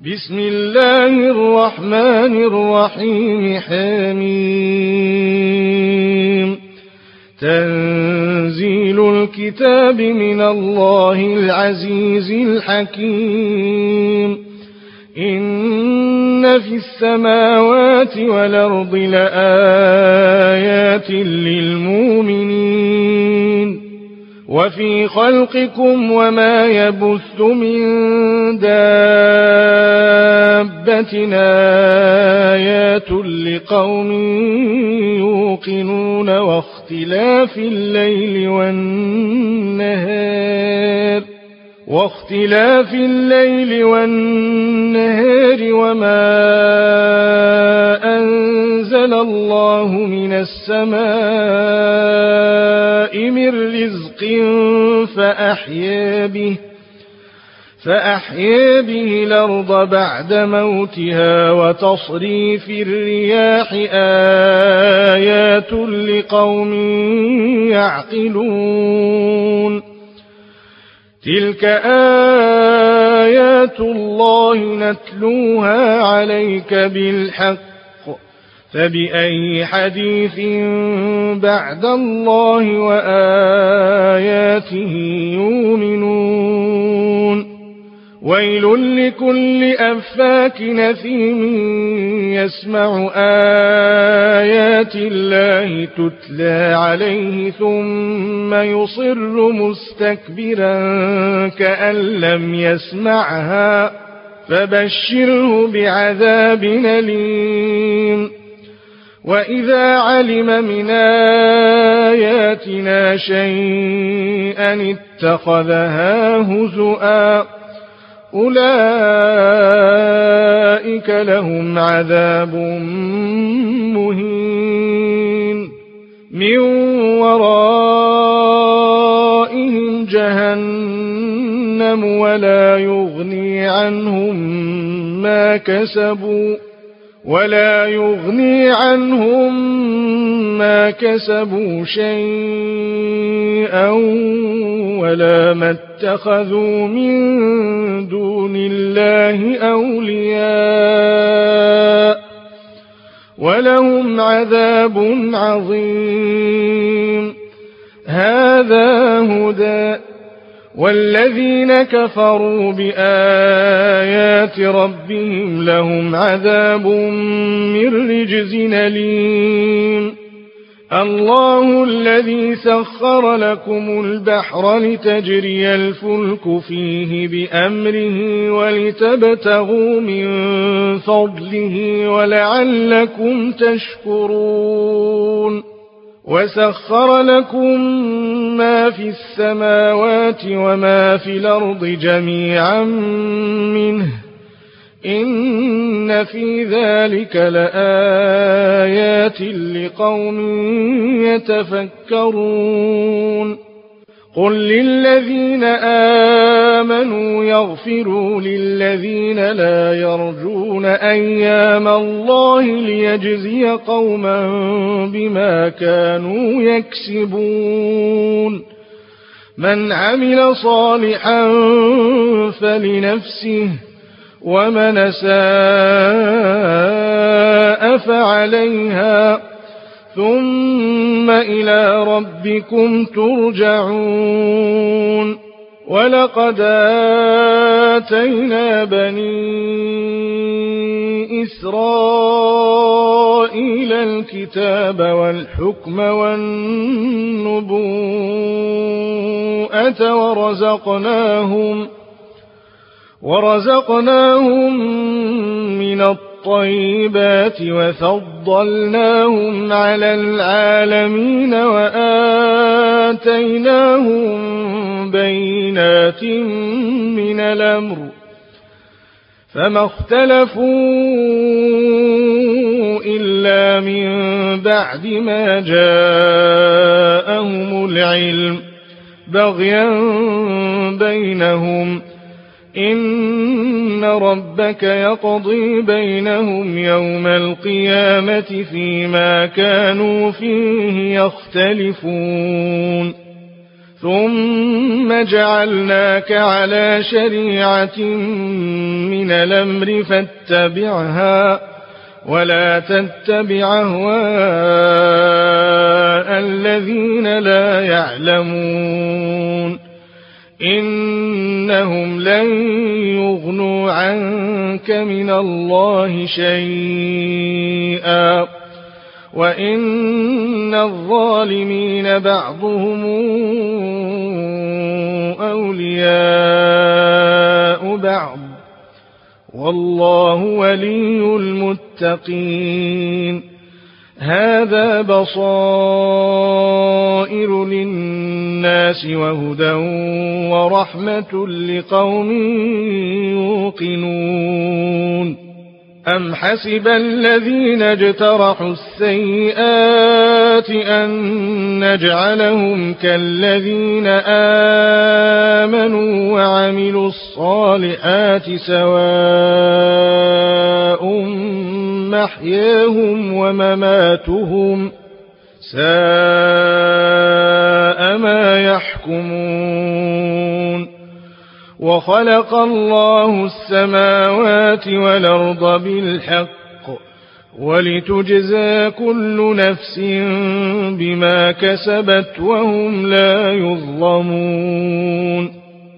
بسم الله الرحمن الرحيم. حميم. تنزيل الكتاب من الله العزيز الحكيم. إن في السماوات والأرض لآيات للمؤمنين وفي خلقكم وما يبث من دابة آيات لقوم يوقنون واختلاف الليل والنهار وما أنزل الله من السماء من رزق فأحيا به الأرض بعد موتها وتصريف الرياح آيات لقوم يعقلون. تلك آيات الله نتلوها عليك بالحق فبأي حديث بعد الله وآياته يؤمنون. ويل لكل أفاك نثيم يسمع آيات الله تتلى عليه ثم يصر مستكبرا كأن لم يسمعها فبشره بعذاب أليم. وإذا علم من آياتنا شيئا اتخذها هزؤا أولئك لهم عذاب مهين من ورائهم جهنم ولا يغني عنهم ما كسبوا شيئا ولا ما اتخذوا من دون الله أولياء ولهم عذاب عظيم. هذا هدى والذين كفروا بآيات ربهم لهم عذاب من رجز أليم. الله الذي سخر لكم البحر لتجري الفلك فيه بأمره ولتبتغوا من فضله ولعلكم تشكرون. وسخر لكم ما في السماوات وما في الأرض جميعا منه إن في ذلك لآيات لقوم يتفكرون. قل للذين آمنوا يغفروا للذين لا يرجون أيام الله ليجزي قوما بما كانوا يكسبون. من عمل صالحا فلنفسه ومن أساء فعليها ثم إلى ربكم ترجعون. ولقد آتينا بني إسرائيل الكتاب والحكم والنبوءة ورزقناهم من الطيبات وفضلناهم على العالمين وآتيناهم بينات من الأمر فما اختلفوا إلا من بعد ما جاءهم العلم بغيا بينهم إن ربك يقضي بينهم يوم القيامة فيما كانوا فيه يختلفون. ثم جعلناك على شريعة من الأمر فاتبعها ولا تتبع أهواء الذين لا يعلمون إنهم لن يغنوا عنك من الله شيئا وإن الظالمين بعضهم أولياء بعض والله ولي المتقين هذا بصائر للناس وهدى ورحمة لقوم يوقنون أم حسب الذين اجترحوا السيئات أن نجعلهم كالذين آمنوا وعملوا الصالحات سواء محياهم ومماتهم ساء ما يحكمون وخلق الله السماوات والأرض بالحق ولتجزى كل نفس بما كسبت وهم لا يظلمون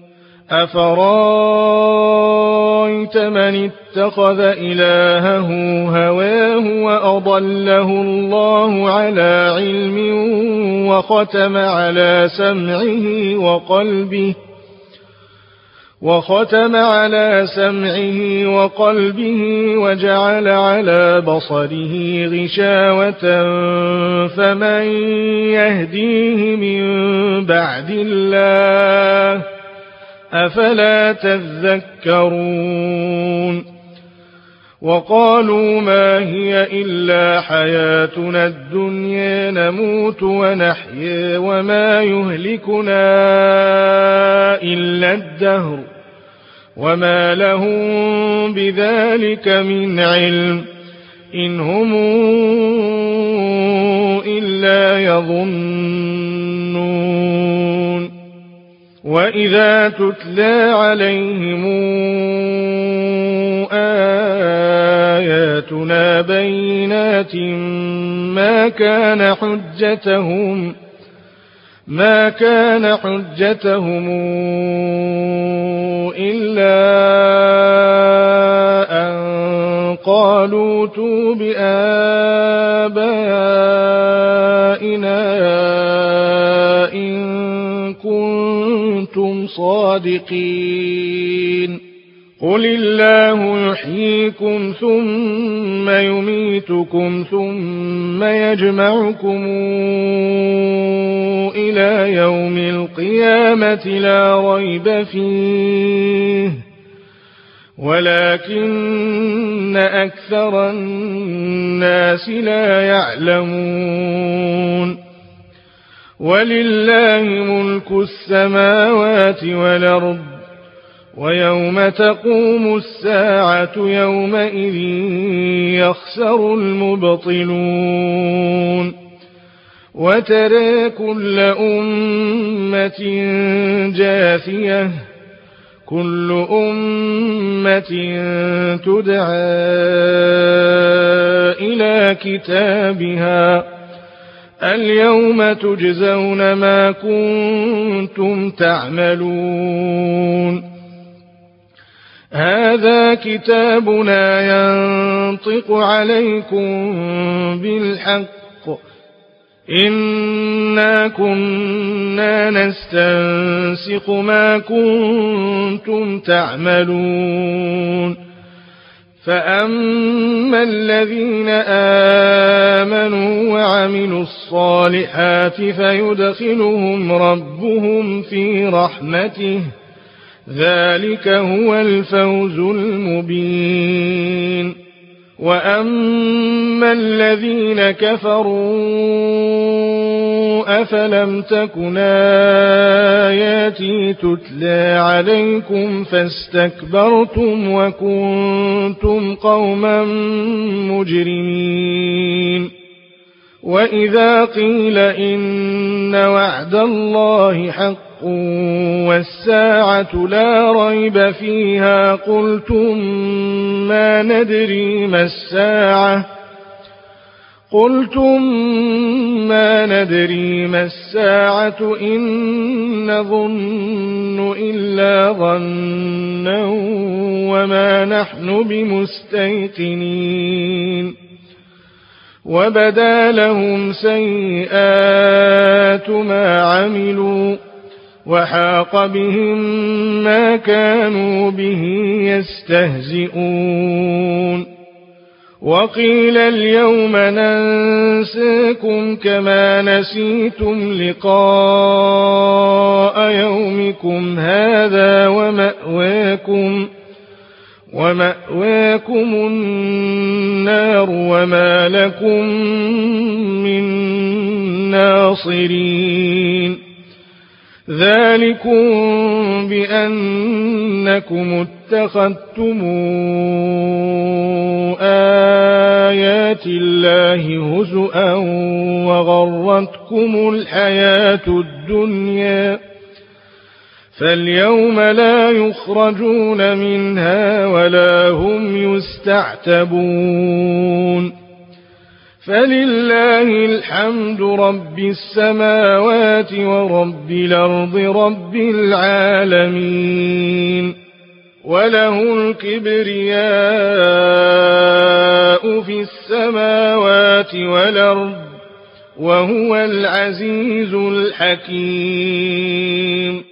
أفرأيت من اتخذ إلهه هواه وأضله الله على علم وختم على سمعه وقلبه وجعل على بصره غشاوة فمن يهديه من بعد الله أفلا تذكرون وقالوا ما هي إلا حياتنا الدنيا نموت ونحيا وما يهلكنا إلا الدهر وما لهم بذلك من علم إن هم إلا يظنون وإذا تتلى عليهم آياتنا بينات ما كان حجتهم إلا أن قالوا ائتوا بآبائنا إن كنتم صادقين قل الله يحييكم ثم يميتكم ثم يجمعكم إلى يوم القيامة لا ريب فيه ولكن أكثر الناس لا يعلمون ولله ملك السماوات والأرض ويوم تقوم الساعة يومئذ يخسر المبطلون وترى كل أمة جاثية كل أمة تدعى إلى كتابها اليوم تجزون ما كنتم تعملون هذا كتابنا ينطق عليكم بالحق إنا كنا نستنسخ ما كنتم تعملون فأما الذين آمنوا وعملوا الصالحات فيدخلهم ربهم في رحمته ذلك هو الفوز المبين وأما الذين كفروا أفلم تكن آياتي تتلى عليكم فاستكبرتم وكنتم قوما مجرمين وإذا قيل إن وعد الله حق والساعة لا ريب فيها قلتم ما ندري ما الساعة إن نظن إلا ظنا وما نحن بمستيقنين وبدا لهم سيئات ما عملوا وحاق بهم ما كانوا به يستهزئون وقيل اليوم ننساكم كما نسيتم لقاء يومكم هذا ومأواكم النار وما لكم من ناصرين ذلكم بأنكم اتخذتم آيات الله هزؤا وغرتكم الحياة الدنيا فاليوم لا يخرجون منها ولا هم يستعتبون فلله الحمد رب السماوات ورب الأرض رب العالمين وله الكبرياء في السماوات والأرض وهو العزيز الحكيم